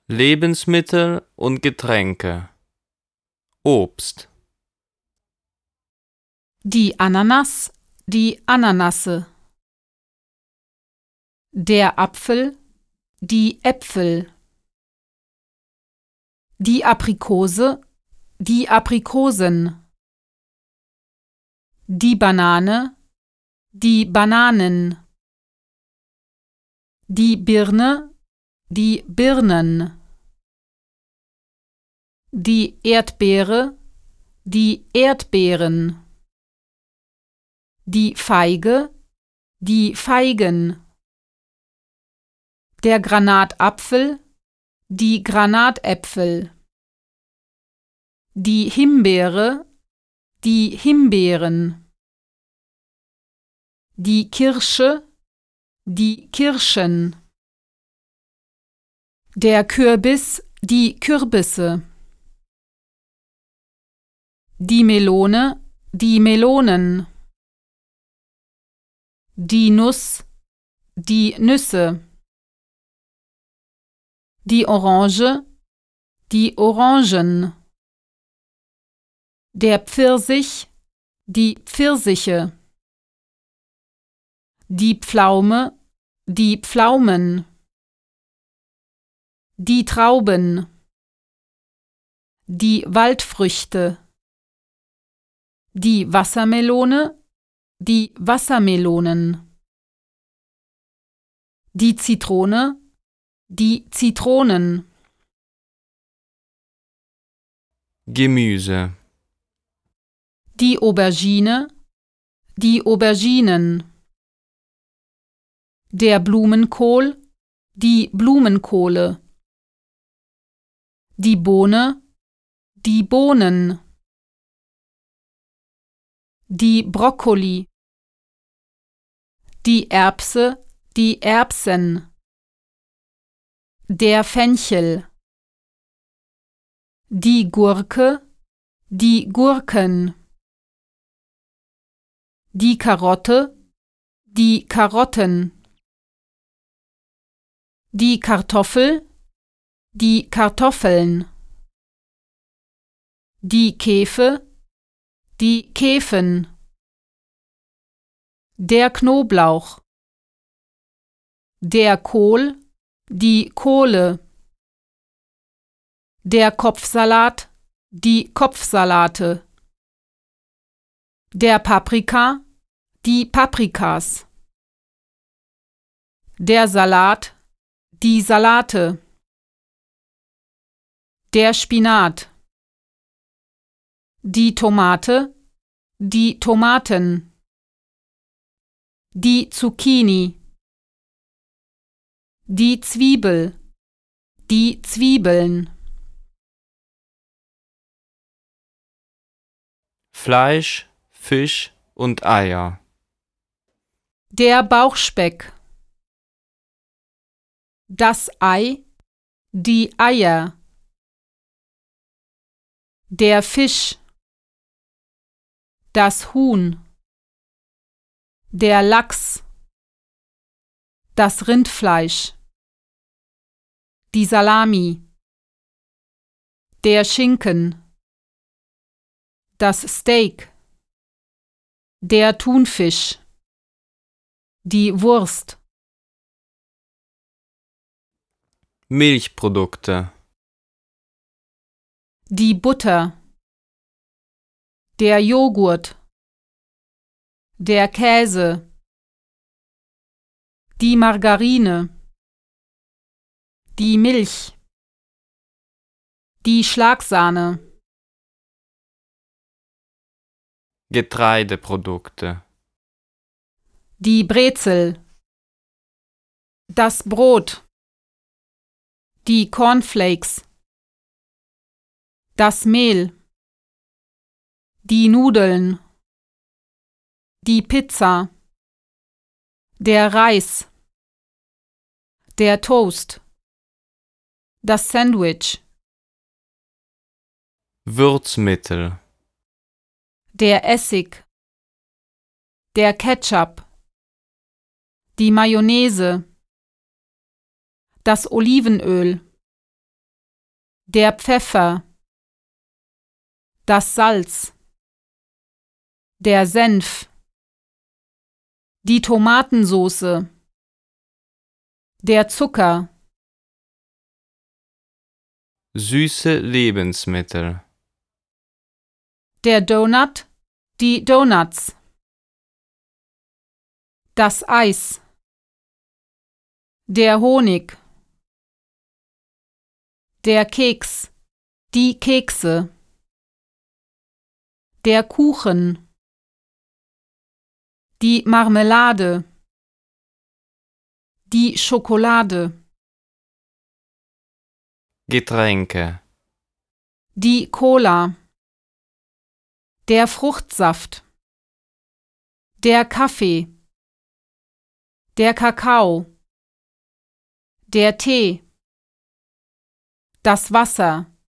Lebensmittel und Getränke. Obst. Die Ananas, die Ananasse. Der Apfel, die Äpfel. Die Aprikose, die Aprikosen. Die Banane, die Bananen. Die Birne, die Birnen. Die Erdbeere, die Erdbeeren. Die Feige, die Feigen. Der Granatapfel, die Granatäpfel. Die Himbeere, die Himbeeren. Die Kirsche, die Kirschen. Der Kürbis, die Kürbisse. Die Melone, die Melonen. Die Nuss, die Nüsse. Die Orange, die Orangen. Der Pfirsich, die Pfirsiche. Die Pflaume, die Pflaumen. Die Trauben. Die Waldfrüchte. Die Wassermelone, die Wassermelonen. Die Zitrone, die Zitronen. Gemüse. Die Aubergine, die Auberginen. Der Blumenkohl, die Blumenkohle. Die Bohne, die Bohnen. Die Brokkoli. Die Erbse, die Erbsen. Der Fenchel. Die Gurke, die Gurken. Die Karotte, die Karotten. Die Kartoffel, die Kartoffeln. Die Kefe, die Kefen. Der Knoblauch. Der Kohl, die Kohle. Der Kopfsalat, die Kopfsalate. Der Paprika, die Paprikas. Der Salat, die Salate. Der Spinat. Die Tomate, die Tomaten. Die Zucchini. Die Zwiebel, die Zwiebeln. Fleisch, Fisch und Eier. Der Bauchspeck. Das Ei, die Eier. Der Fisch. Das Huhn. Der Lachs. Das Rindfleisch. Die Salami. Der Schinken. Das Steak. Der Thunfisch. Die Wurst. Milchprodukte. Die Butter. Der Joghurt. Der Käse. Die Margarine. Die Milch. Die Schlagsahne. Getreideprodukte. Die Brezel. Das Brot. Die Cornflakes. Das Mehl. Die Nudeln. Die Pizza. Der Reis. Der Toast. Das Sandwich. Würzmittel. Der Essig. Der Ketchup. Die Mayonnaise. Das Olivenöl. der Pfeffer, das Salz, der Senf, die Tomatensoße, der Zucker, süße Lebensmittel, der Donut, die Donuts, das Eis, der Honig, der Keks, die Kekse, der Kuchen, die Marmelade, die Schokolade, Getränke, die Cola, der Fruchtsaft, der Kaffee, der Kakao, der Tee, das Wasser,